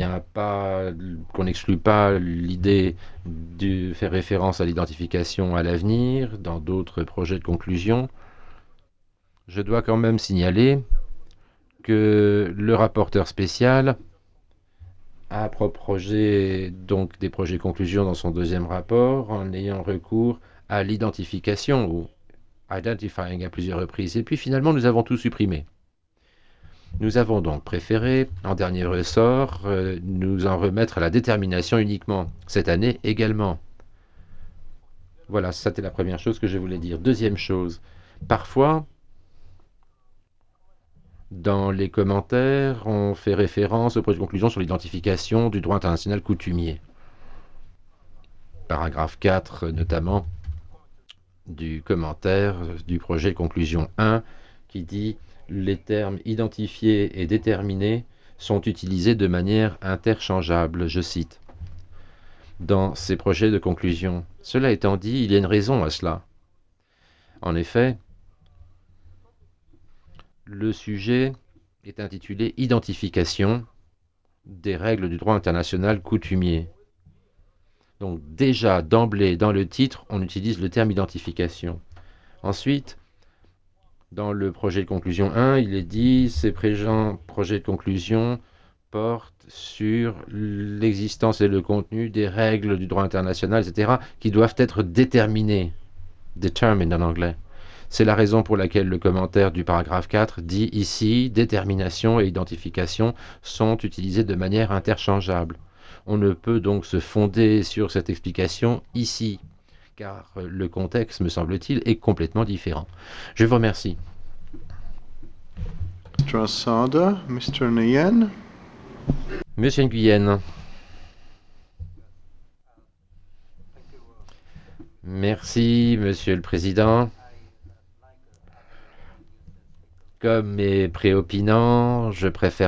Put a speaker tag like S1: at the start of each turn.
S1: vient pas, qu'on n'exclut pas l'idée de faire référence à l'identification à l'avenir dans d'autres projets de conclusion. Je dois quand même signaler que le rapporteur spécial a proposé donc des projets de conclusion dans son deuxième rapport en ayant recours à l'identification ou identifying à plusieurs reprises. Et puis finalement, nous avons tout supprimé. Nous avons donc préféré, en dernier ressort, nous en remettre à la détermination uniquement, cette année également. Voilà, c'était la première chose que je voulais dire. Deuxième chose, parfois, dans les commentaires, on fait référence au projet de conclusion sur l'identification du droit international coutumier. Paragraphe 4, notamment, du commentaire du projet de conclusion 1, qui dit les termes identifiés et déterminés sont utilisés de manière interchangeable, je cite, dans ces projets de conclusion. Cela étant dit, il y a une raison à cela. En effet, le sujet est intitulé Identification des règles du droit international coutumier. Donc déjà, d'emblée, dans le titre, on utilise le terme identification. Ensuite, dans le projet de conclusion 1, il est dit ces présents projets de conclusion portent sur l'existence et le contenu des règles du droit international, etc., qui doivent être déterminées, determined en anglais. C'est la raison pour laquelle le commentaire du paragraphe 4 dit ici, détermination et identification sont utilisés de manière interchangeable. On ne peut donc se fonder sur cette explication ici, car le contexte, me semble-t-il, est complètement différent. Je vous remercie.
S2: Mr. Asada, Mr. Nguyen.
S1: Monsieur Nguyen. Merci, Monsieur le Président. Comme mes préopinants, je préfère